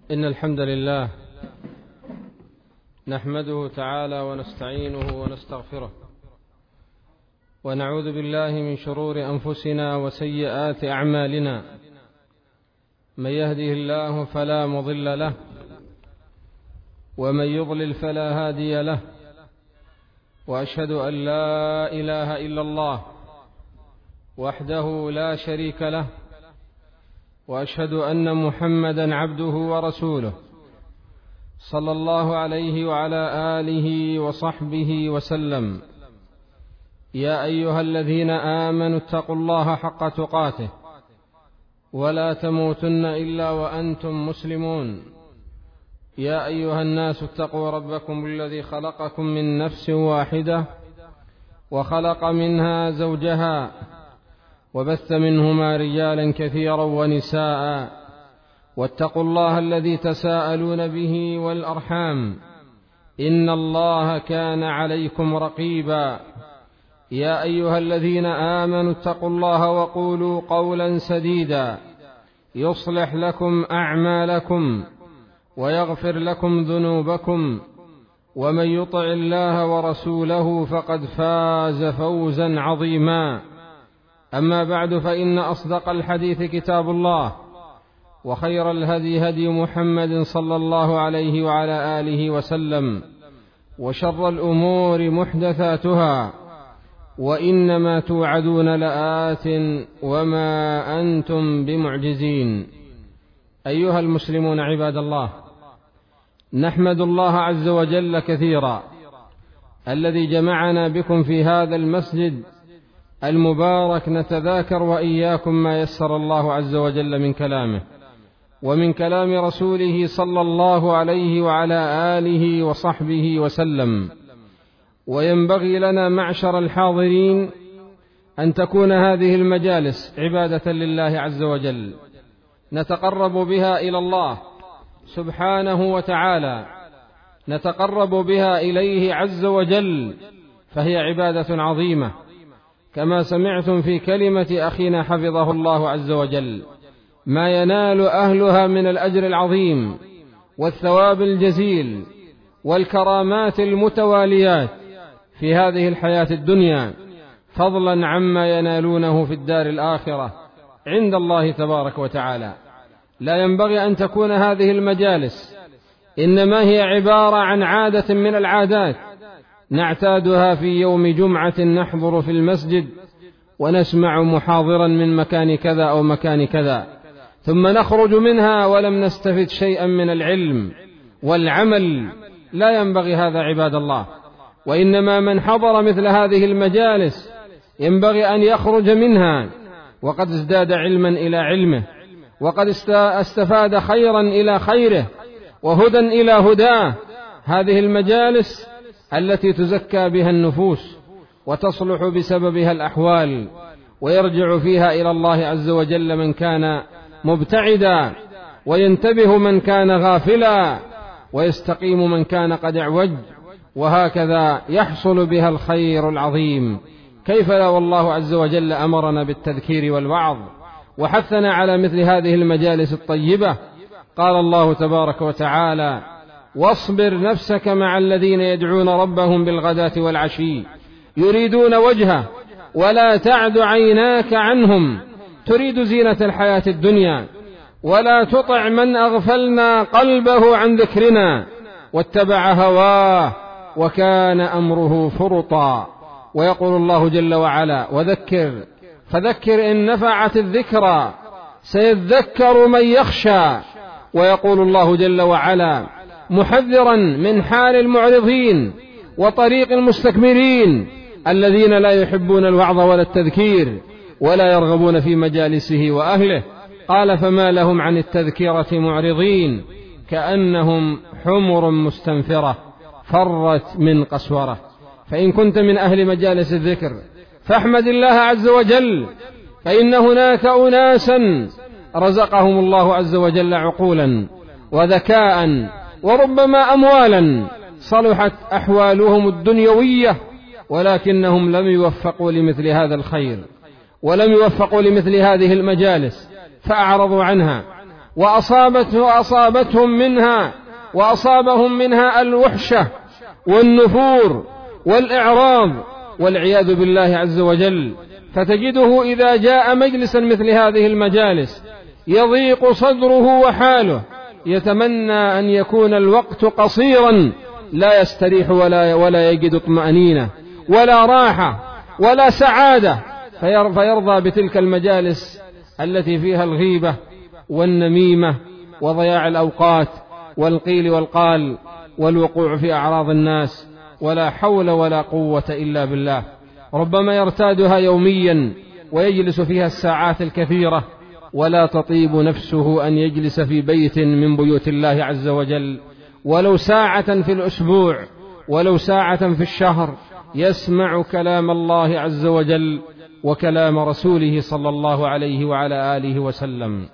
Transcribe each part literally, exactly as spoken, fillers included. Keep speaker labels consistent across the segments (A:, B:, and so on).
A: إن الحمد لله نحمده تعالى ونستعينه ونستغفره ونعوذ بالله من شرور أنفسنا وسيئات أعمالنا. من يهده الله فلا مضل له ومن يضلل فلا هادي له، وأشهد أن لا إله إلا الله وحده لا شريك له، وأشهد أن محمدا عبده ورسوله صلى الله عليه وعلى آله وصحبه وسلم. يا أيها الذين آمنوا اتقوا الله حق تقاته ولا تموتن إلا وأنتم مسلمون. يا أيها الناس اتقوا ربكم الذي خلقكم من نفس واحدة وخلق منها زوجها وبث منهما رجالا كثيرا ونساء، واتقوا الله الذي تساءلون به والأرحام إن الله كان عليكم رقيبا. يا أيها الذين آمنوا اتقوا الله وقولوا قولا سديدا يصلح لكم أعمالكم ويغفر لكم ذنوبكم، ومن يطع الله ورسوله فقد فاز فوزا عظيما. أما بعد، فإن أصدق الحديث كتاب الله، وخير الهدي هدي محمد صلى الله عليه وعلى آله وسلم، وشر الأمور محدثاتها، وإنما توعدون لآت وما أنتم بمعجزين. أيها المسلمون عباد الله، نحمد الله عز وجل كثيرا الذي جمعنا بكم في هذا المسجد المبارك نتذاكر وإياكم ما يسر الله عز وجل من كلامه ومن كلام رسوله صلى الله عليه وعلى آله وصحبه وسلم. وينبغي لنا معشر الحاضرين أن تكون هذه المجالس عبادة لله عز وجل نتقرب بها إلى الله سبحانه وتعالى، نتقرب بها إليه عز وجل، فهي عبادة عظيمة كما سمعتم في كلمة أخينا حفظه الله عز وجل: ما ينال أهلها من الأجر العظيم والثواب الجزيل والكرامات المتواليات في هذه الحياة الدنيا، فضلا عما ينالونه في الدار الآخرة عند الله تبارك وتعالى. لا ينبغي أن تكون هذه المجالس إنما هي عبارة عن عادة من العادات نعتادها في يوم جمعة نحضر في المسجد ونسمع محاضرا من مكان كذا أو مكان كذا، ثم نخرج منها ولم نستفد شيئا من العلم والعمل. لا ينبغي هذا عباد الله، وإنما من حضر مثل هذه المجالس ينبغي أن يخرج منها وقد ازداد علما إلى علمه، وقد استفاد خيرا إلى خيره، وهدى إلى هداه. هذه المجالس التي تزكى بها النفوس وتصلح بسببها الأحوال، ويرجع فيها إلى الله عز وجل من كان مبتعدا، وينتبه من كان غافلا، ويستقيم من كان قد اعوج، وهكذا يحصل بها الخير العظيم. كيف لا، والله عز وجل أمرنا بالتذكير والوعظ وحثنا على مثل هذه المجالس الطيبة. قال الله تبارك وتعالى: واصبر نفسك مع الذين يدعون ربهم بالغداة والعشي يريدون وجهه ولا تعد عيناك عنهم تريد زينة الحياة الدنيا ولا تطع من أغفلنا قلبه عن ذكرنا واتبع هواه وكان أمره فرطا. ويقول الله جل وعلا: وذكر فذكر إن نفعت الذكرى سيذكر من يخشى. ويقول الله جل وعلا محذرا من حال المعرضين وطريق المستكبرين الذين لا يحبون الوعظ ولا التذكير ولا يرغبون في مجالسه وأهله. قال: فما لهم عن التذكرة معرضين كأنهم حمر مستنفرة فرت من قسورة. فإن كنت من أهل مجالس الذكر فاحمد الله عز وجل، فإن هناك أناسا رزقهم الله عز وجل عقولا وذكاء وربما أموالا صلحت أحوالهم الدنيوية، ولكنهم لم يوفقوا لمثل هذا الخير ولم يوفقوا لمثل هذه المجالس، فأعرضوا عنها وأصابته وأصابتهم منها وأصابهم منها الوحشة والنفور والإعراض والعياذ بالله عز وجل. فتجده إذا جاء مجلسا مثل هذه المجالس يضيق صدره وحاله، يتمنى أن يكون الوقت قصيرا، لا يستريح ولا, ولا يجد اطمأنينة ولا راحة ولا سعادة، فيرضى بتلك المجالس التي فيها الغيبة والنميمة وضياع الأوقات والقيل والقال والوقوع في أعراض الناس، ولا حول ولا قوة إلا بالله. ربما يرتادها يوميا ويجلس فيها الساعات الكثيرة، ولا تطيب نفسه أن يجلس في بيت من بيوت الله عز وجل ولو ساعة في الأسبوع، ولو ساعة في الشهر، يسمع كلام الله عز وجل وكلام رسوله صلى الله عليه وعلى آله وسلم.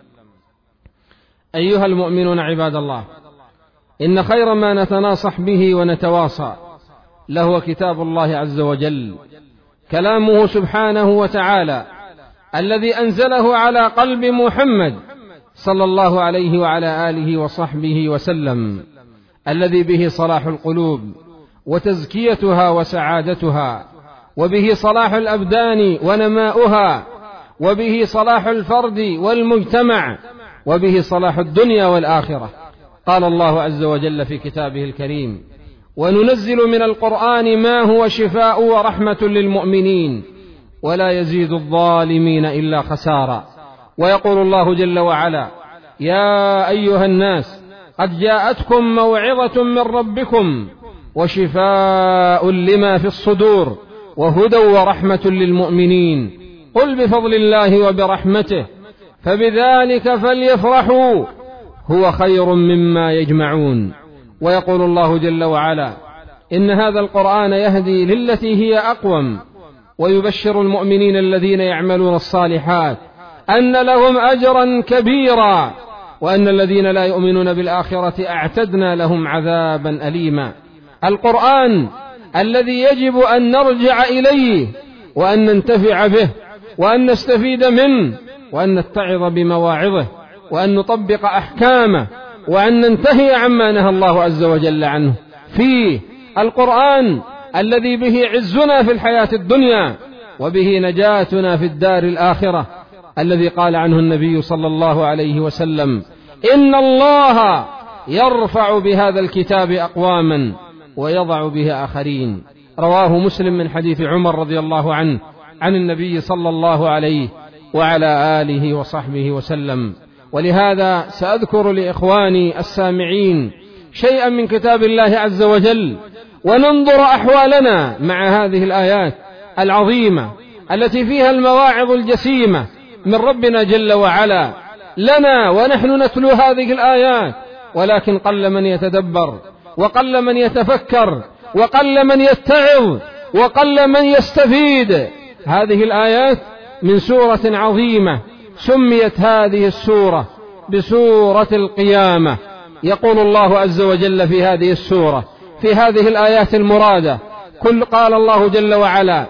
A: أيها المؤمنون عباد الله، إن خير ما نتناصح به ونتواصى لهو كتاب الله عز وجل، كلامه سبحانه وتعالى الذي أنزله على قلب محمد صلى الله عليه وعلى آله وصحبه وسلم، الذي به صلاح القلوب وتزكيتها وسعادتها، وبه صلاح الأبدان ونماؤها، وبه صلاح الفرد والمجتمع، وبه صلاح الدنيا والآخرة. قال الله عز وجل في كتابه الكريم: وننزل من القرآن ما هو شفاء ورحمة للمؤمنين ولا يزيد الظالمين إلا خسارا. ويقول الله جل وعلا: يا أيها الناس قد جاءتكم موعظة من ربكم وشفاء لما في الصدور وهدى ورحمة للمؤمنين، قل بفضل الله وبرحمته فبذلك فليفرحوا هو خير مما يجمعون. ويقول الله جل وعلا: إن هذا القرآن يهدي للتي هي أقوم ويبشر المؤمنين الذين يعملون الصالحات أن لهم أجرا كبيرا وأن الذين لا يؤمنون بالآخرة أعتدنا لهم عذابا أليما. القرآن الذي يجب أن نرجع إليه وأن ننتفع به وأن نستفيد منه وأن نتعظ بمواعظه وأن نطبق أحكامه وأن ننتهي عما نهى الله عز وجل عنه. فيه القرآن الذي به عزنا في الحياة الدنيا وبه نجاتنا في الدار الآخرة، الذي قال عنه النبي صلى الله عليه وسلم: إن الله يرفع بهذا الكتاب أقواما ويضع به آخرين. رواه مسلم من حديث عمر رضي الله عنه عن النبي صلى الله عليه وعلى آله وصحبه وسلم. ولهذا سأذكر لإخواني السامعين شيئا من كتاب الله عز وجل، وننظر أحوالنا مع هذه الآيات العظيمة التي فيها المواعظ الجسيمة من ربنا جل وعلا لنا ونحن نتلو هذه الآيات، ولكن قل من يتدبر وقل من يتفكر وقل من يتعظ وقل من يستفيد. هذه الآيات من سورة عظيمة سميت هذه السورة بسورة القيامة. يقول الله عز وجل في هذه السورة في هذه الآيات المرادة: كل قال الله جل وعلا: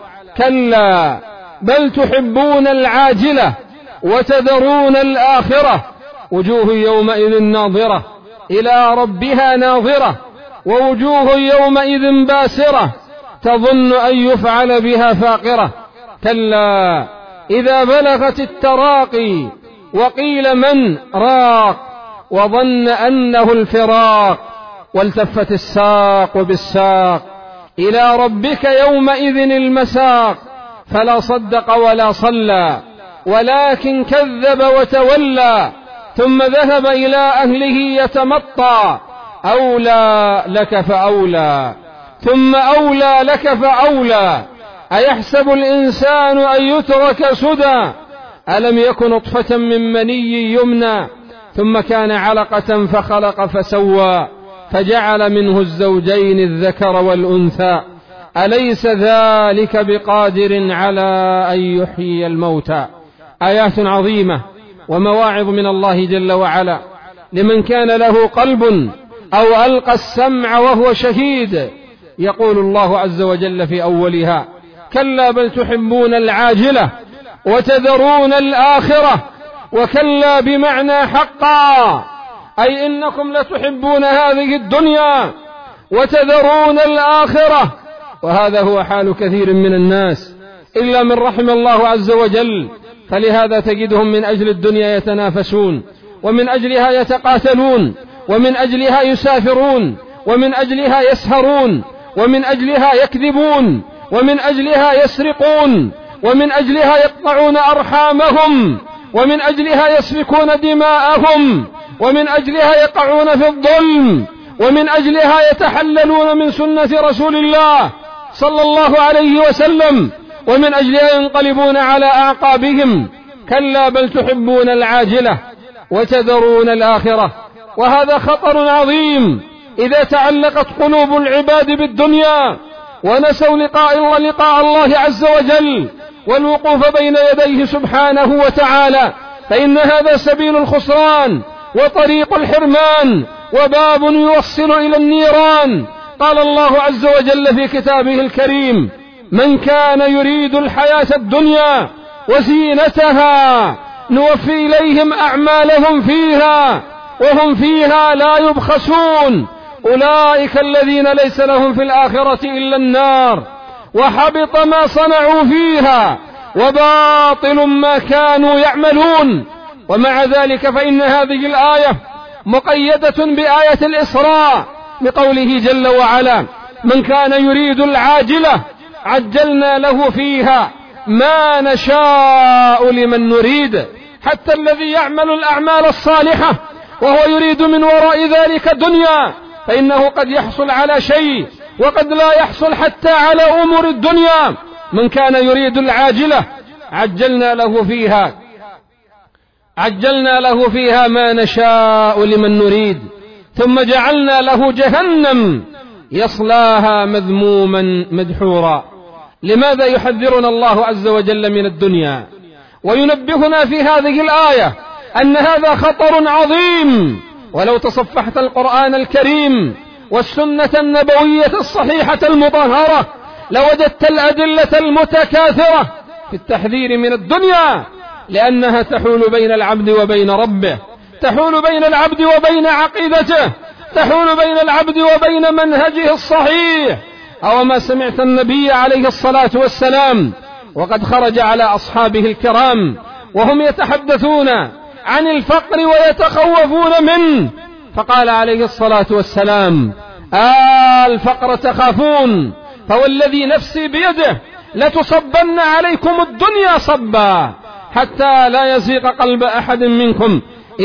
A: كلا بل تحبون العاجلة وتذرون الآخرة وجوه يومئذ ناظرة إلى ربها ناظرة ووجوه يومئذ باسرة تظن أن يفعل بها فاقرة كلا إذا بلغت التراقي وقيل من راق وظن أنه الفراق والتفت الساق بالساق إلى ربك يومئذ المساق فلا صدق ولا صلى ولكن كذب وتولى ثم ذهب إلى أهله يتمطى أولى لك فأولى ثم أولى لك فأولى أيحسب الإنسان أن يترك سدى ألم يكن نطفة من مني يمنى ثم كان علقة فخلق فسوى فجعل منه الزوجين الذكر والأنثى أليس ذلك بقادر على أن يحيي الموتى. آيات عظيمة ومواعظ من الله جل وعلا لمن كان له قلب أو ألقى السمع وهو شهيد. يقول الله عز وجل في أولها: كلا بل تحبون العاجلة وتذرون الآخرة وكلا بمعنى حقا، أي إنكم لتحبون هذه الدنيا وتذرون الآخرة، وهذا هو حال كثير من الناس إلا من رحم الله عز وجل. فلهذا تجدهم من أجل الدنيا يتنافسون، ومن أجلها يتقاتلون، ومن أجلها يسافرون، ومن أجلها يسهرون، ومن أجلها يكذبون، ومن أجلها يسرقون، ومن أجلها يقطعون أرحامهم، ومن أجلها يسفكون دماءهم، ومن أجلها يقعون في الظلم، ومن أجلها يتحللون من سنة رسول الله صلى الله عليه وسلم، ومن أجلها ينقلبون على أعقابهم. كلا بل تحبون العاجلة وتذرون الآخرة، وهذا خطر عظيم إذا تعلقت قلوب العباد بالدنيا ونسوا لقاء لقاء الله عز وجل والوقوف بين يديه سبحانه وتعالى، فإن هذا سبيل الخسران وطريق الحرمان وباب يوصل إلى النيران. قال الله عز وجل في كتابه الكريم: من كان يريد الحياة الدنيا وزينتها نوفي إليهم أعمالهم فيها وهم فيها لا يبخسون، أولئك الذين ليس لهم في الآخرة إلا النار، وحبط ما صنعوا فيها وباطل ما كانوا يعملون. ومع ذلك فإن هذه الآية مقيدة بآية الإسراء بقوله جل وعلا: من كان يريد العاجلة عجلنا له فيها ما نشاء لمن نريد. حتى الذي يعمل الأعمال الصالحة وهو يريد من وراء ذلك دنيا، فإنه قد يحصل على شيء وقد لا يحصل حتى على أمور الدنيا. من كان يريد العاجلة عجلنا له فيها عجلنا له فيها ما نشاء لمن نريد، ثم جعلنا له جهنم يصلاها مذموما مدحورا. لماذا يحذرنا الله عز وجل من الدنيا وينبهنا في هذه الآية أن هذا خطر عظيم؟ ولو تصفحت القرآن الكريم والسنة النبوية الصحيحة المطهرة لوجدت الأدلة المتكاثرة في التحذير من الدنيا، لأنها تحول بين العبد وبين ربه، تحول بين العبد وبين عقيدته، تحول بين العبد وبين منهجه الصحيح. أو ما سمعت النبي عليه الصلاة والسلام وقد خرج على أصحابه الكرام وهم يتحدثون عن الفقر ويتخوفون منه، فقال عليه الصلاة والسلام: آه الفقر تخافون، فوالذي نفسي بيده لتصبن عليكم الدنيا صبا حتى لا يزيغ قلب أحد منكم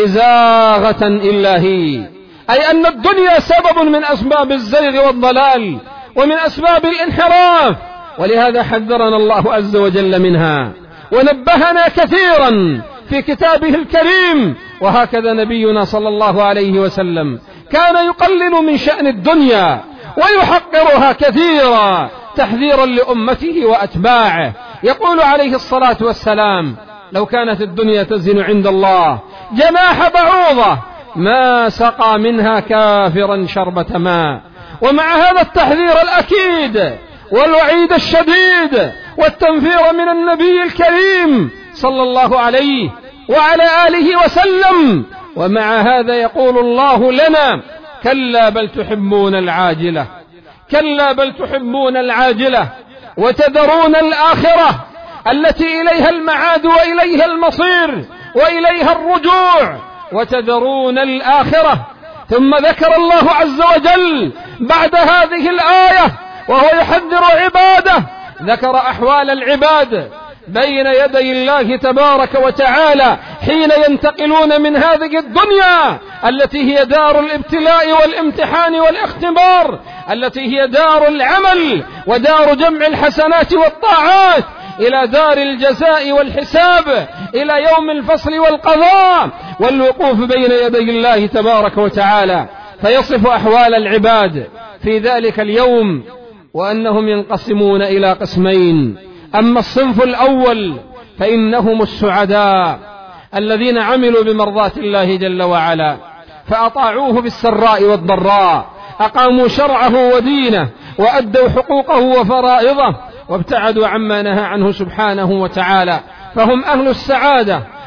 A: إزاغة إلا هي. أي أن الدنيا سبب من أسباب الزيغ والضلال ومن أسباب الانحراف، ولهذا حذرنا الله عز وجل منها ونبهنا كثيرا في كتابه الكريم. وهكذا نبينا صلى الله عليه وسلم كان يقلل من شأن الدنيا ويحقرها كثيرا تحذيرا لأمته وأتباعه. يقول عليه الصلاة والسلام: لو كانت الدنيا تزن عند الله جناح بعوضة ما سقى منها كافرا شربة ماء. ومع هذا التحذير الأكيد والوعيد الشديد والتنفير من النبي الكريم صلى الله عليه وعلى آله وسلم، ومع هذا يقول الله لنا: كلا بل تحبون العاجلة، كلا بل تحبون العاجلة وتذرون الآخرة التي إليها المعاد وإليها المصير وإليها الرجوع، وتذرون الآخرة. ثم ذكر الله عز وجل بعد هذه الآية وهو يحذر عباده، ذكر أحوال العباد بين يدي الله تبارك وتعالى حين ينتقلون من هذه الدنيا التي هي دار الابتلاء والامتحان والاختبار، التي هي دار العمل ودار جمع الحسنات والطاعات، إلى دار الجزاء والحساب، إلى يوم الفصل والقضاء والوقوف بين يدي الله تبارك وتعالى. فيصف أحوال العباد في ذلك اليوم وأنهم ينقسمون إلى قسمين: أما الصنف الأول فإنهم السعداء الذين عملوا بمرضاة الله جل وعلا فأطاعوه بالسراء والضراء، أقاموا شرعه ودينه وأدوا حقوقه وفرائضه وابتعدوا عما نهى عنه سبحانه وتعالى، فهم أهل السعادة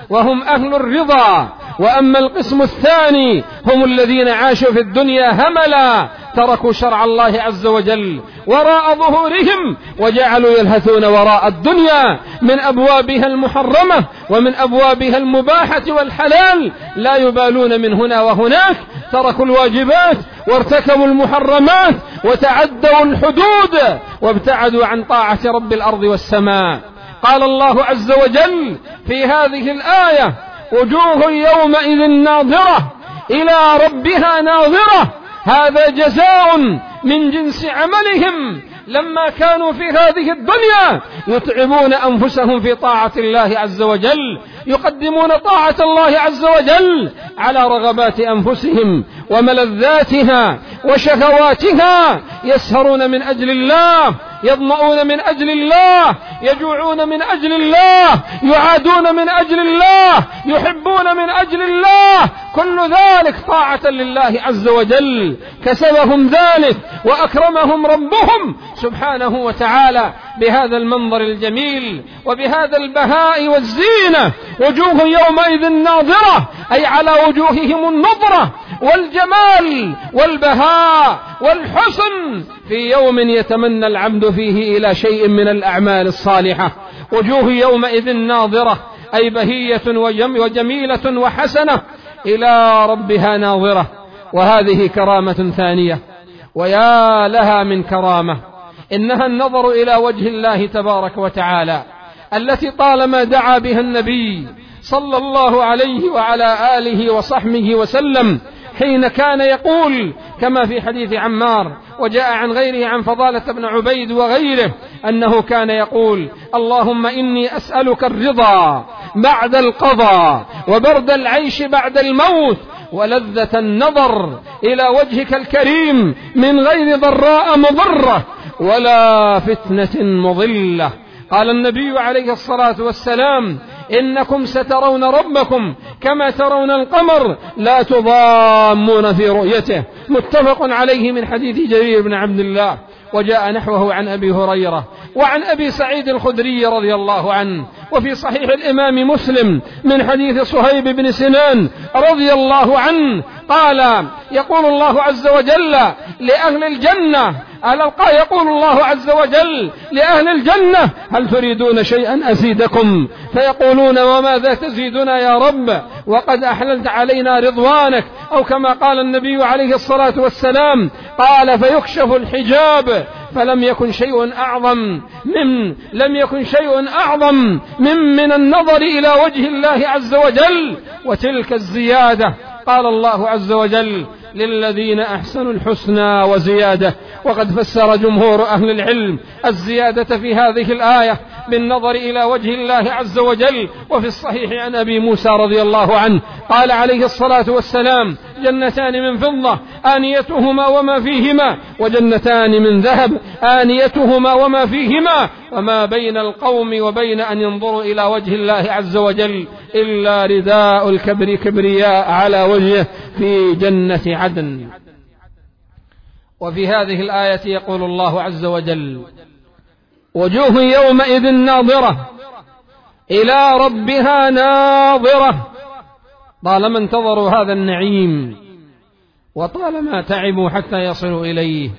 A: وهم أهل الرضا. وأما القسم الثاني هم الذين عاشوا في الدنيا هملا، تركوا شرع الله عز وجل وراء ظهورهم وجعلوا يلهثون وراء الدنيا من أبوابها المحرمة ومن أبوابها المباحة والحلال، لا يبالون من هنا وهناك، تركوا الواجبات وارتكبوا المحرمات وتعدوا الحدود وابتعدوا عن طاعة رب الأرض والسماء. قال الله عز وجل في هذه الآية: وجوه يومئذ ناظرة إلى ربها ناظرة. هذا جزاء من جنس عملهم لما كانوا في هذه الدنيا يتعبون أنفسهم في طاعة الله عز وجل، يقدمون طاعة الله عز وجل على رغبات أنفسهم وملذاتها وشهواتها، يسهرون من أجل الله، يظمؤون من أجل الله، يجوعون من أجل الله، يعادون من أجل الله، يحبون من أجل الله، كل ذلك طاعة لله عز وجل. كسبهم ذلك وأكرمهم ربهم سبحانه وتعالى بهذا المنظر الجميل وبهذا البهاء والزينة. وجوه يومئذ ناظرة، أي على وجوههم النضرة والجمال والبهاء والحسن في يوم يتمنى العبد فيه إلى شيء من الأعمال الصالحة. وجوه يومئذ ناظرة، أي بهية وجميلة وحسنة إلى ربها ناظرة. وهذه كرامة ثانية، ويا لها من كرامة، إنها النظر إلى وجه الله تبارك وتعالى التي طالما دعا بها النبي صلى الله عليه وعلى آله وصحبه وسلم حين كان يقول كما في حديث عمار، وجاء عن غيره عن فضالة بن عبيد وغيره أنه كان يقول: اللهم إني أسألك الرضا بعد القضاء، وبرد العيش بعد الموت، ولذة النظر إلى وجهك الكريم من غير ضراء مضرة ولا فتنة مضلة. قال النبي عليه الصلاة والسلام: إنكم سترون ربكم كما ترون القمر لا تضامون في رؤيته. متفق عليه من حديث جرير بن عبد الله. وجاء نحوه عن أبي هريرة وعن أبي سعيد الخدري رضي الله عنه، وفي صحيح الإمام مسلم من حديث صهيب بن سنان رضي الله عنه قال: يقول الله عز وجل لأهل الجنة ألقى يقول الله عز وجل لأهل الجنة: هل تريدون شيئا أزيدكم؟ فيقولون: وماذا تزيدنا يا رب وقد أحللت علينا رضوانك، أو كما قال النبي عليه الصلاة والسلام. قال: فيكشف الحجاب فلم يكن شيء أعظم من لم يكن شيء أعظم من من النظر إلى وجه الله عز وجل وتلك الزيادة. قال الله عز وجل: للذين أحسنوا الحسنى وزيادة. وقد فسر جمهور أهل العلم الزيادة في هذه الآية بالنظر إلى وجه الله عز وجل. وفي الصحيح عن أبي موسى رضي الله عنه قال عليه الصلاة والسلام: جنتان من فضة آنيتهما وما فيهما، وجنتان من ذهب آنيتهما وما فيهما، وما بين القوم وبين أن ينظروا إلى وجه الله عز وجل إلا رداء الكبر كبرياء على وجهه في جنة عدن. وفي هذه الآية يقول الله عز وجل: وجوه يومئذ ناظرة إلى ربها ناظرة. طالما انتظروا هذا النعيم وطالما تعبوا حتى يصلوا إليه،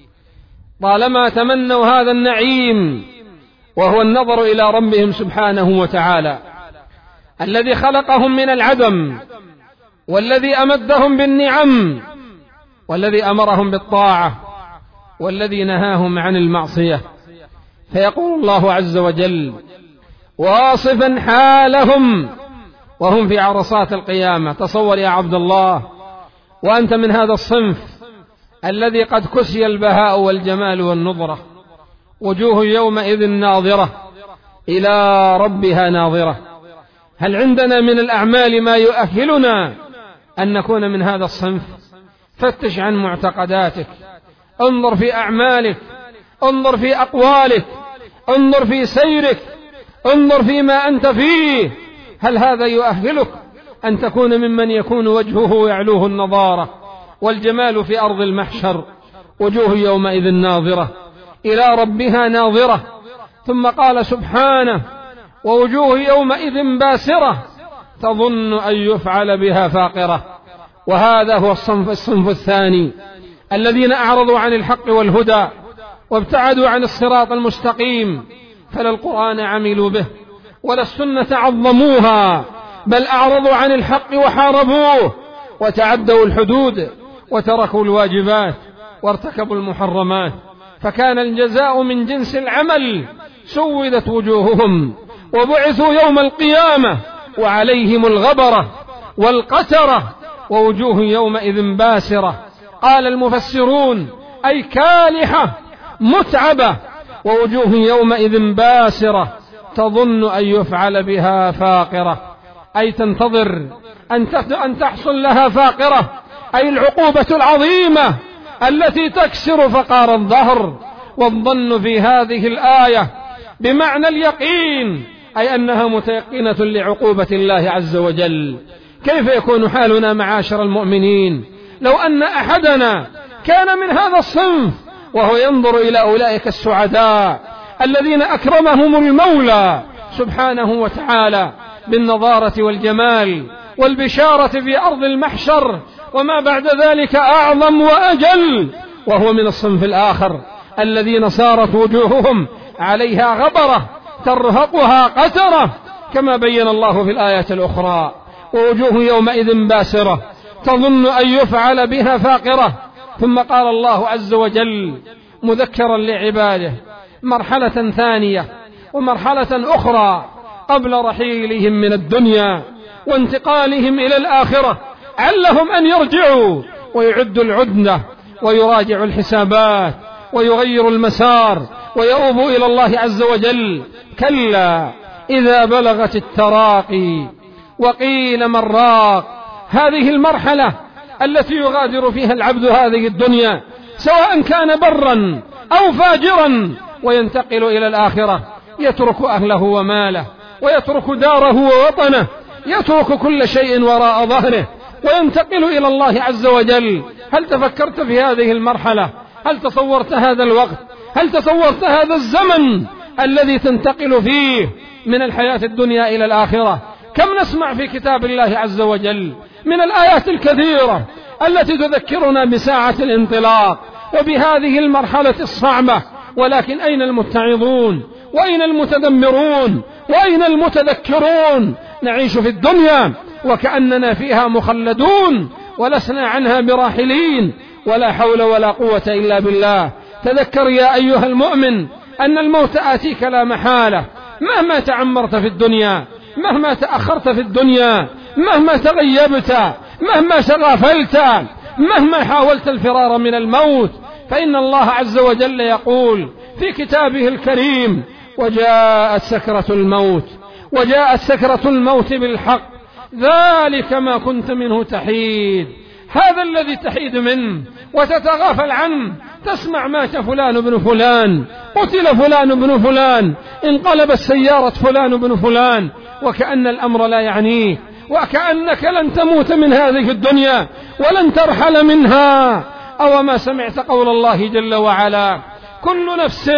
A: طالما تمنوا هذا النعيم وهو النظر إلى ربهم سبحانه وتعالى الذي خلقهم من العدم، والذي أمدهم بالنعم، والذي أمرهم بالطاعة، والذي نهاهم عن المعصية. فيقول الله عز وجل واصفا حالهم وهم في عرصات القيامة. تصور يا عبد الله وأنت من هذا الصنف الذي قد كسي البهاء والجمال والنظرة. وجوه يومئذ ناظرة إلى ربها ناظرة. هل عندنا من الأعمال ما يؤهلنا أن نكون من هذا الصنف؟ فتش عن معتقداتك، انظر في أعمالك، انظر في أقوالك، انظر في سيرك، انظر فيما أنت فيه. هل هذا يؤهلك أن تكون ممن يكون وجهه يعلوه النضارة والجمال في أرض المحشر؟ وجوه يومئذ ناظرة إلى ربها ناظرة. ثم قال سبحانه: ووجوه يومئذ باسرة تظن أن يفعل بها فاقرة. وهذا هو الصنف, الصنف الثاني الذين أعرضوا عن الحق والهدى وابتعدوا عن الصراط المستقيم، فلا القرآن عملوا به ولا السنة عظموها، بل أعرضوا عن الحق وحاربوه وتعدوا الحدود وتركوا الواجبات وارتكبوا المحرمات، فكان الجزاء من جنس العمل. سودت وجوههم وبعثوا يوم القيامة وعليهم الغبرة والقترة ووجوه يومئذ باسرة. قال المفسرون أي كالحة متعبة، ووجوه يومئذ باسرة تظن أن يفعل بها فاقرة، أي تنتظر أن تحصل لها فاقرة، أي العقوبة العظيمة التي تكسر فقار الظهر. والظن في هذه الآية بمعنى اليقين، أي أنها متيقنة لعقوبة الله عز وجل. كيف يكون حالنا معاشر المؤمنين لو أن أحدنا كان من هذا الصنف وهو ينظر إلى أولئك السعداء الذين أكرمهم المولى سبحانه وتعالى بالنضارة والجمال والبشارة في أرض المحشر وما بعد ذلك أعظم وأجل، وهو من الصنف الآخر الذين صارت وجوههم عليها غبرة ترهقها قترة، كما بين الله في الآية الأخرى: ووجوه يومئذ باسرة تظن أن يفعل بها فاقرة. ثم قال الله عز وجل مذكرا لعباده مرحلة ثانية ومرحلة أخرى قبل رحيلهم من الدنيا وانتقالهم إلى الآخرة، علهم أن يرجعوا ويعدوا العدة ويراجعوا الحسابات ويغيروا المسار ويؤوبوا إلى الله عز وجل. كلا إذا بلغت التراقي وقيل من راق. هذه المرحلة التي يغادر فيها العبد هذه الدنيا سواء كان برا أو فاجرا وينتقل إلى الآخرة، يترك أهله وماله ويترك داره ووطنه، يترك كل شيء وراء ظهره وينتقل إلى الله عز وجل. هل تفكرت في هذه المرحلة؟ هل تصورت هذا الوقت؟ هل تصورت هذا الزمن الذي تنتقل فيه من الحياة الدنيا إلى الآخرة؟ كم نسمع في كتاب الله عز وجل من الآيات الكثيرة التي تذكرنا بساعة الانطلاق وبهذه المرحلة الصعبة، ولكن أين المتعظون وأين المتدمرون وأين المتذكرون؟ نعيش في الدنيا وكأننا فيها مخلدون ولسنا عنها براحلين، ولا حول ولا قوة إلا بالله. تذكر يا أيها المؤمن أن الموت آتيك لا محالة، مهما تعمرت في الدنيا، مهما تأخرت في الدنيا، مهما تغيبت، مهما تغافلت، مهما حاولت الفرار من الموت، فإن الله عز وجل يقول في كتابه الكريم: وجاءت سكرة الموت وجاءت سكرة الموت بالحق ذلك ما كنت منه تحيد. هذا الذي تحيد منه وتتغافل عنه. تسمع مات فلان بن فلان، قتل فلان بن فلان، انقلبت سيارة فلان بن فلان، وكأن الأمر لا يعنيه، وكأنك لن تموت من هذه الدنيا ولن ترحل منها. أو ما سمعت قول الله جل وعلا: كل نفس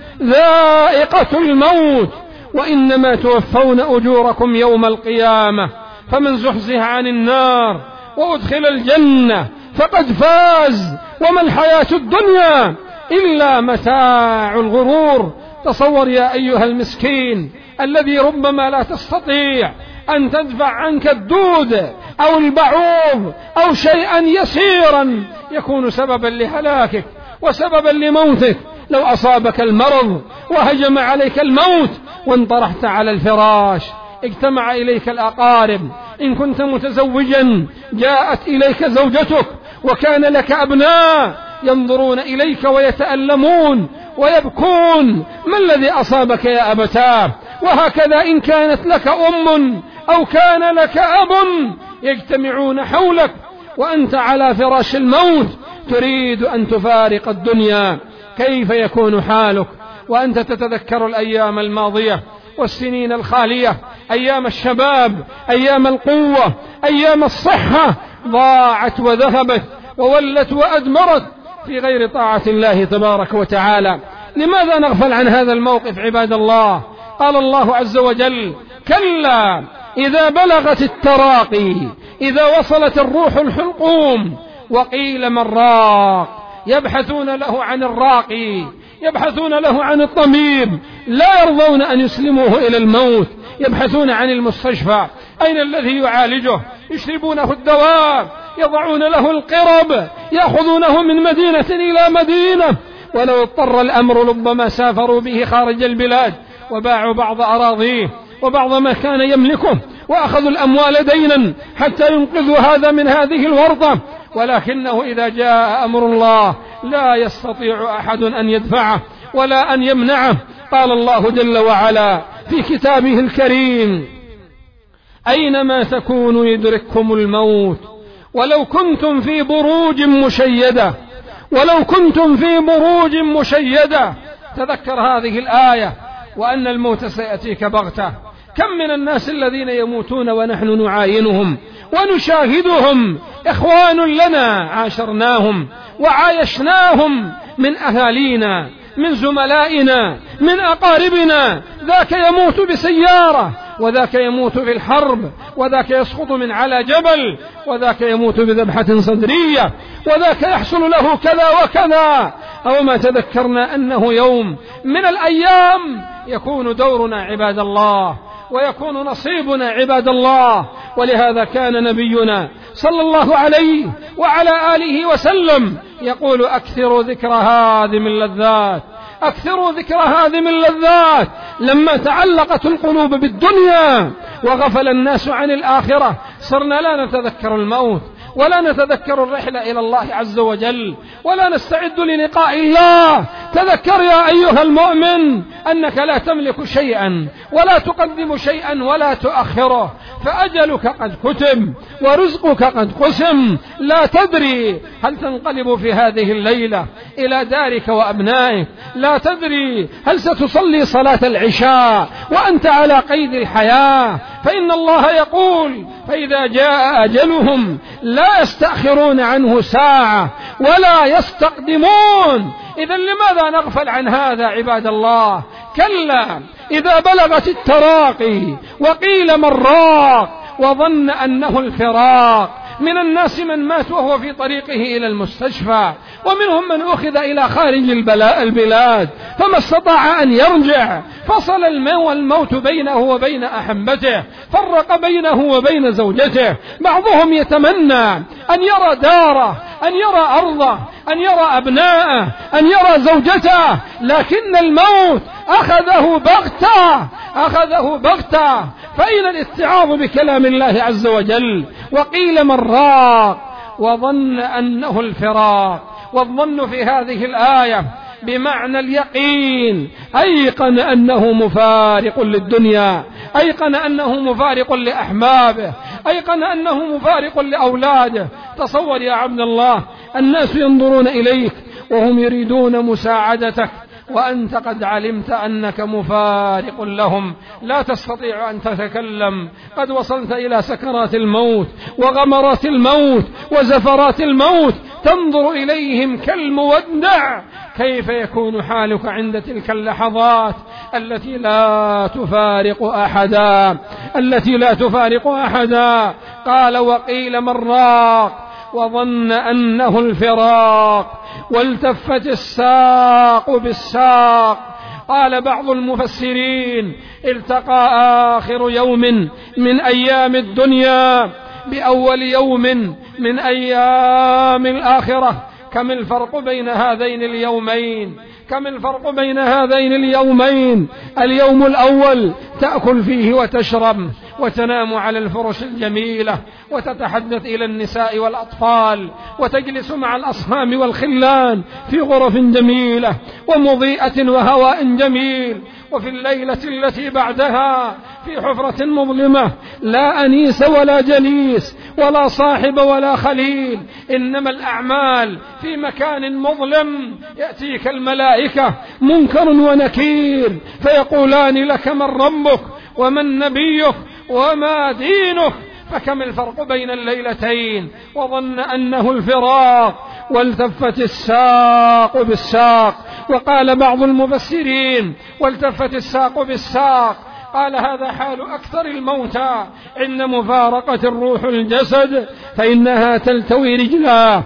A: ذائقة الموت وإنما توفون أجوركم يوم القيامة فمن زحزح عن النار وأدخل الجنة فقد فاز وما الحياة الدنيا إلا متاع الغرور. تصور يا أيها المسكين الذي ربما لا تستطيع أن تدفع عنك الدود أو البعوض أو شيئا يسيرا يكون سببا لهلاكك وسببا لموتك. لو أصابك المرض وهجم عليك الموت وانطرحت على الفراش، اجتمع إليك الأقارب، إن كنت متزوجا جاءت إليك زوجتك وكان لك أبناء ينظرون إليك ويتألمون ويبكون: ما الذي أصابك يا أبتاه؟ وهكذا إن كانت لك أم أو كان لك أب يجتمعون حولك وأنت على فراش الموت تريد أن تفارق الدنيا. كيف يكون حالك وأنت تتذكر الأيام الماضية والسنين الخالية، أيام الشباب، أيام القوة، أيام الصحة، ضاعت وذهبت وولت وأدمرت في غير طاعة الله تبارك وتعالى. لماذا نغفل عن هذا الموقف عباد الله؟ قال الله عز وجل: كلا إذا بلغت التراقي، إذا وصلت الروح الحلقوم، وقيل من راق، يبحثون له عن الراقي، يبحثون له عن الطبيب، لا يرضون أن يسلموه إلى الموت، يبحثون عن المستشفى، أين الذي يعالجه؟ يشربونه الدواء، يضعون له القرب، يأخذونه من مدينة إلى مدينة، ولو اضطر الأمر ربما سافروا به خارج البلاد وباعوا بعض أراضيه وبعض ما كان يملكه، وأخذوا الأموال دينا حتى ينقذوا هذا من هذه الورطة، ولكنه إذا جاء أمر الله لا يستطيع أحد أن يدفعه ولا أن يمنعه. قال الله جل وعلا في كتابه الكريم: أينما تكونوا يدرككم الموت ولو كنتم في بروج مشيدة، ولو كنتم في بروج مشيدة. تذكر هذه الآية وأن الموت سيأتيك بغتة. كم من الناس الذين يموتون ونحن نعاينهم ونشاهدهم، إخوان لنا عاشرناهم وعايشناهم، من أهالينا، من زملائنا، من أقاربنا، ذاك يموت بسيارة، وذاك يموت في الحرب، وذاك يسقط من على جبل، وذاك يموت بذبحة صدرية، وذاك يحصل له كذا وكذا. أو ما تذكرنا أنه يوم من الأيام يكون دورنا عباد الله، ويكون نصيبنا عباد الله. ولهذا كان نبينا صلى الله عليه وعلى آله وسلم يقول: أكثروا ذكر هذه من اللذات، أكثروا ذكر هذه من اللذات. لما تعلقت القلوب بالدنيا وغفل الناس عن الآخرة صرنا لا نتذكر الموت، ولا نتذكر الرحلة إلى الله عز وجل، ولا نستعد للقاء الله. تذكر يا أيها المؤمن أنك لا تملك شيئا ولا تقدم شيئا ولا تؤخره، فأجلك قد كتب ورزقك قد قسم. لا تدري هل تنقلب في هذه الليلة إلى دارك وأبنائك، لا تدري هل ستصلي صلاة العشاء وأنت على قيد الحياة. فإن الله يقول: فإذا جاء أجلهم لا يستأخرون عنه ساعة ولا يستقدمون. إذن لماذا نغفل عن هذا عباد الله؟ كلا، إذا بلغت التراقي وقيل من راق وظن أنه الفراق. من الناس من مات وهو في طريقه إلى المستشفى، ومنهم من أخذ إلى خارج البلاد فما استطاع أن يرجع، فصل الموت بينه وبين أحبته، فرق بينه وبين زوجته. بعضهم يتمنى أن يرى داره، أن يرى أرضه، أن يرى أبناءه، أن يرى زوجته، لكن الموت أخذه بغتة، أخذه بغتة. فإن الاستيعاظ بكلام الله عز وجل: وقيل من راق وظن أنه الفراق. والظن في هذه الآية بمعنى اليقين، أيقن أنه مفارق للدنيا، أيقن أنه مفارق لأحبابه، أيقن أنه مفارق لأولاده. تصور يا عبد الله، الناس ينظرون إليك وهم يريدون مساعدتك، وأنت قد علمت أنك مفارق لهم، لا تستطيع أن تتكلم، قد وصلت إلى سكرات الموت وغمرات الموت وزفرات الموت، تنظر إليهم كالمودع. كيف يكون حالك عند تلك اللحظات التي لا تفارق أحدا، التي لا تفارق أحدا؟ قال: وقيل من راق وظن أنه الفراق والتفت الساق بالساق. قال بعض المفسرين: التقى آخر يوم من أيام الدنيا بأول يوم من أيام الآخرة. كم الفرق بين هذين اليومين، كم الفرق بين هذين اليومين. اليوم الأول تأكل فيه وتشرب وتنام على الفرش الجميلة وتتحدث إلى النساء والأطفال وتجلس مع الأصهام والخلان في غرف جميلة ومضيئة وهواء جميل. وفي الليلة التي بعدها في حفرة مظلمة، لا أنيس ولا جليس ولا صاحب ولا خليل، إنما الأعمال في مكان مظلم. يأتيك الملائكة منكر ونكير فيقولان لك: من ربك ومن نبيك وما دينك؟ فكم الفرق بين الليلتين. وظن أنه الفراق والتفت الساق بالساق. وقال بعض المفسرين: والتفت الساق بالساق
B: قال هذا حال أكثر الموتى عند مفارقة الروح الجسد، فإنها تلتوي رجلاه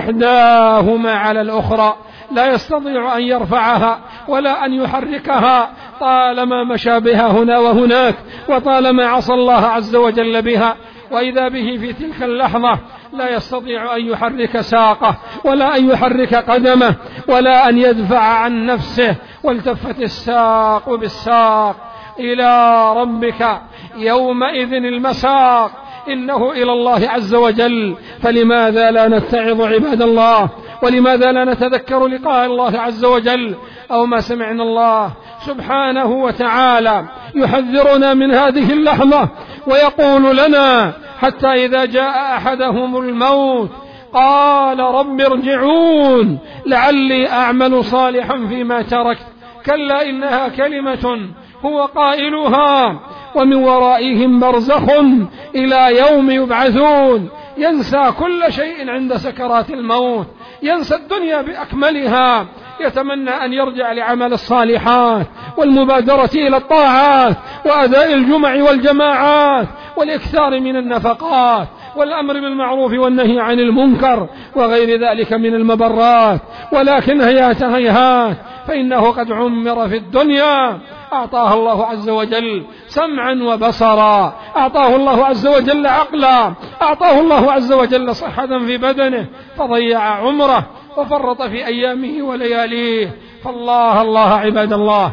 B: إحداهما على الأخرى، لا يستطيع أن يرفعها ولا أن يحركها طالما مشى بها هنا وهناك، وطالما عصى الله عز وجل بها. وإذا به في تلك اللحظة لا يستطيع أن يحرك ساقه ولا أن يحرك قدمه ولا أن يدفع عن نفسه، والتفت الساق بالساق إلى ربك يومئذ المساق، إنه إلى الله عز وجل. فلماذا لا نتعظ عباد الله؟ ولماذا لا نتذكر لقاء الله عز وجل؟ أو ما سمعنا الله سبحانه وتعالى يحذرنا من هذه اللحظة ويقول لنا حتى إذا جاء أحدهم الموت قال رب ارجعون لعلي أعمل صالحا فيما تركت، كلا إنها كلمة هو قائلها ومن ورائهم برزخ إلى يوم يبعثون. ينسى كل شيء عند سكرات الموت، ينسى الدنيا بأكملها، يتمنى أن يرجع لعمل الصالحات والمبادرة إلى الطاعات وأداء الجمع والجماعات والإكثار من النفقات والأمر بالمعروف والنهي عن المنكر وغير ذلك من المبرات. ولكن هيهات هيهات، فإنه قد عمر في الدنيا، أعطاه الله عز وجل سمعا وبصرا، أعطاه الله عز وجل عقلا، أعطاه الله عز وجل صحة في بدنه، فضيع عمره وفرط في أيامه ولياليه. فالله الله عباد الله.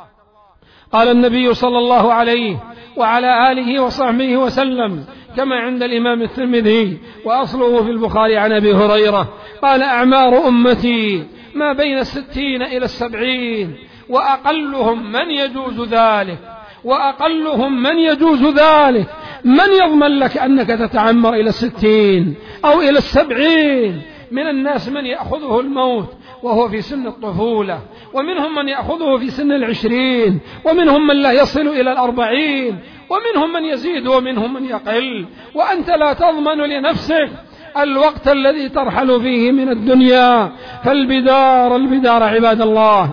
B: قال النبي صلى الله عليه وعلى آله وصحبه وسلم كما عند الإمام الترمذي وأصله في البخاري عن أبي هريرة قال أعمار أمتي ما بين الستين إلى السبعين، وأقلهم من يجوز ذلك وأقلهم من يجوز ذلك. من يضمن لك أنك تتعمر إلى الستين أو إلى السبعين؟ من الناس من يأخذه الموت وهو في سن الطفولة، ومنهم من يأخذه في سن العشرين، ومنهم من لا يصل إلى الأربعين، ومنهم من يزيد ومنهم من يقل، وأنت لا تضمن لنفسك الوقت الذي ترحل فيه من الدنيا. فالبدار البدار عباد الله.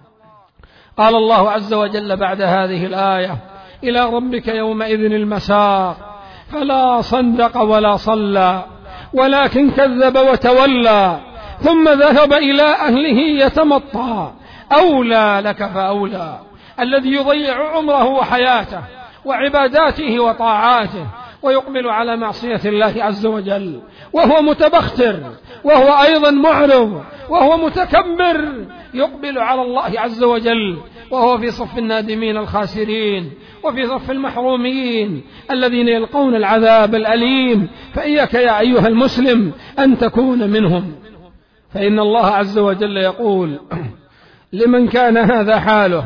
B: قال الله عز وجل بعد هذه الآية إلى ربك يومئذ المساق، فلا صدق ولا صلى ولكن كذب وتولى ثم ذهب إلى أهله يتمطى. أولى لك فأولى، الذي يضيع عمره وحياته وعباداته وطاعاته ويقبل على معصية الله عز وجل وهو متبختر وهو أيضا معرض وهو متكبر، يقبل على الله عز وجل وهو في صف النادمين الخاسرين وفي صف المحرومين الذين يلقون العذاب الأليم. فإياك يا أيها المسلم أن تكون منهم، فإن الله عز وجل يقول لمن كان هذا حاله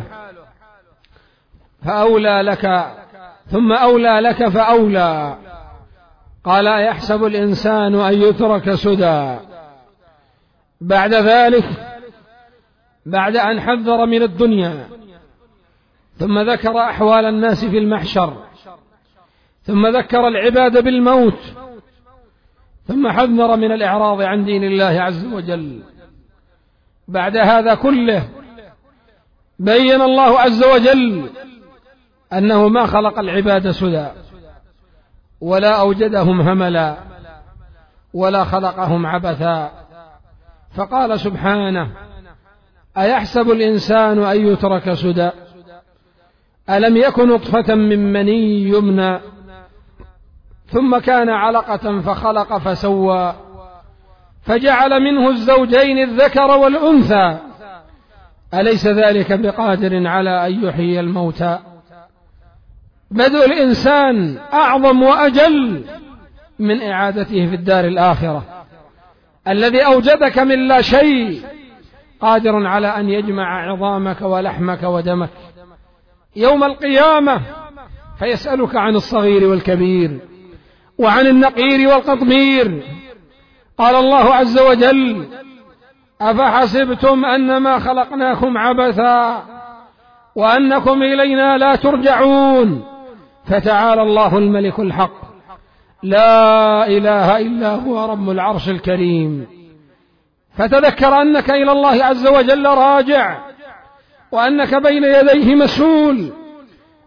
B: فأولى لك ثم أولى لك فأولى. قال أيحسب الإنسان أن يترك سدى؟ بعد ذلك بعد أن حذر من الدنيا ثم ذكر أحوال الناس في المحشر، ثم ذكر العباد بالموت، ثم حذر من الإعراض عن دين الله عز وجل. بعد هذا كله بين الله عز وجل أنه ما خلق العباد سدى ولا أوجدهم هملا ولا خلقهم عبثا. فقال سبحانه أيحسب الإنسان أن يترك سدى؟ ألم يكن نطفة من مني يمنى ثم كان علقة فخلق فسوى فجعل منه الزوجين الذكر والأنثى أليس ذلك بقادر على أن يحيي الموتى؟ بدء الإنسان أعظم وأجل من إعادته في الدار الآخرة. الذي أوجدك من لا شيء قادر على أن يجمع عظامك ولحمك ودمك يوم القيامة فيسألك عن الصغير والكبير وعن النقير والقطمير. قال الله عز وجل أفحسبتم أنما خلقناكم عبثا وأنكم إلينا لا ترجعون فتعالى الله الملك الحق لا إله إلا هو رب العرش الكريم. فتذكر أنك إلى الله عز وجل راجع، وأنك بين يديه مسؤول،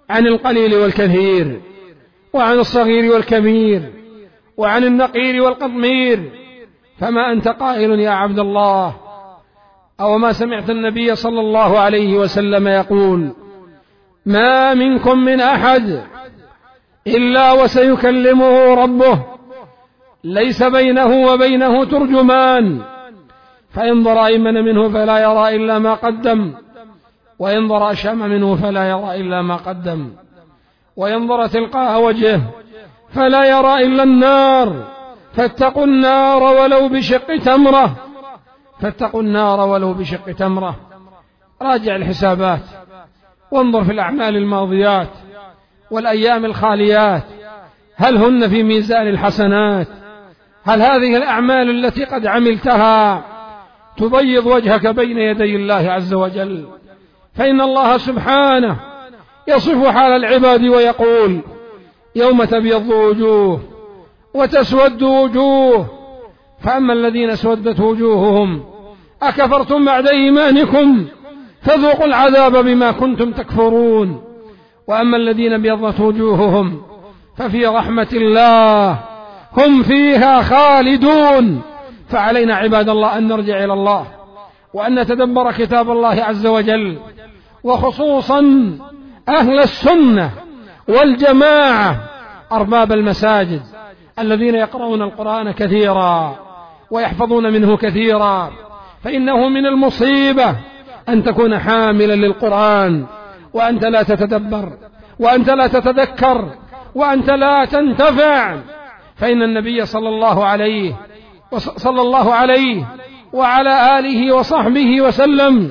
B: عن القليل والكثير، وعن الصغير والكبير، وعن النقير والقطمير. فما أنت قائل يا عبد الله؟ أو ما سمعت النبي صلى الله عليه وسلم يقول: ما منكم من أحد إلا وسيكلمه ربه، ليس بينه وبينه ترجمان، فإن ضر أيمن منه فلا يرى إلا ما قدم، وإن ضر أشأم منه فلا يرى إلا ما قدم، وإن ضر تلقاء وجهه فلا يرى إلا النار، فاتقوا النار ولو بشق تمرة، فاتقوا النار ولو بشق تمرة. راجع الحسابات وانظر في الأعمال الماضيات والأيام الخاليات، هل هن في ميزان الحسنات؟ هل هذه الأعمال التي قد عملتها تبيض وجهك بين يدي الله عز وجل؟ فإن الله سبحانه يصف حال العباد ويقول: يوم تبيض وجوه وتسود وجوه، فأما الذين اسودت وجوههم أكفرتم بعد إيمانكم فذوقوا العذاب بما كنتم تكفرون، وأما الذين ابيضت وجوههم ففي رحمة الله هم فيها خالدون. فعلينا عباد الله أن نرجع إلى الله وأن نتدبر كتاب الله عز وجل، وخصوصا أهل السنة والجماعة أرباب المساجد الذين يقرؤون القرآن كثيرا ويحفظون منه كثيرا، فإنه من المصيبة أن تكون حاملا للقرآن وأنت لا تتدبر وأنت لا تتذكر وأنت لا تنتفع. فإن النبي صلى الله عليه صلى الله عليه وعلى آله وصحبه وسلم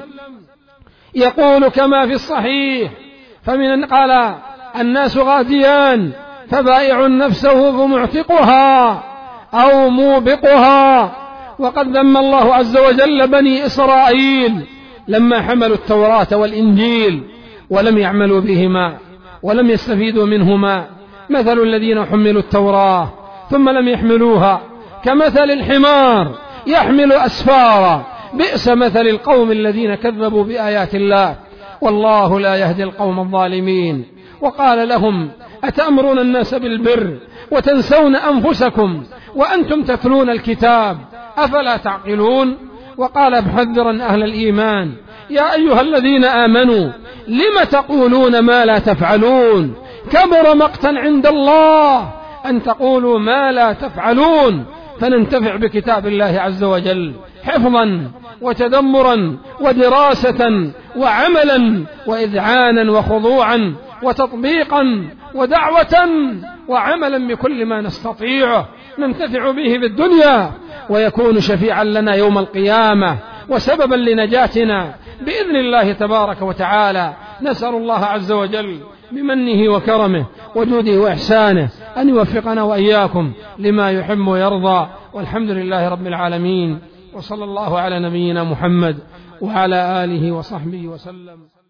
B: يقول كما في الصحيح: فمن قال الناس غاديان، فبائع نفسه فمعتقها أو موبقها. وقد ذم الله عز وجل بني إسرائيل لما حملوا التوراة والإنجيل ولم يعملوا بهما ولم يستفيدوا منهما. مثل الذين حملوا التوراة ثم لم يحملوها كمثل الحمار يحمل أسفارا، بئس مثل القوم الذين كذبوا بآيات الله، والله لا يهدي القوم الظالمين. وقال لهم: أتأمرون الناس بالبر وتنسون أنفسكم وأنتم تتلون الكتاب أفلا تعقلون؟ وقال محذرا أهل الإيمان: يا أيها الذين آمنوا لم تقولون ما لا تفعلون؟ كبر مقتا عند الله أن تقولوا ما لا تفعلون. فننتفع بكتاب الله عز وجل حفظا وتدمرا ودراسة وعملا وإذعانا وخضوعا وتطبيقا ودعوة وعملا بكل ما نستطيعه ننتفع به في الدنيا، ويكون شفيعا لنا يوم القيامة وسببا لنجاتنا بإذن الله تبارك وتعالى. نسأل الله عز وجل بمنه وكرمه وجوده وإحسانه أن يوفقنا وإياكم لما يحب ويرضى، والحمد لله رب العالمين، وصلى الله على نبينا محمد وعلى آله وصحبه وسلم.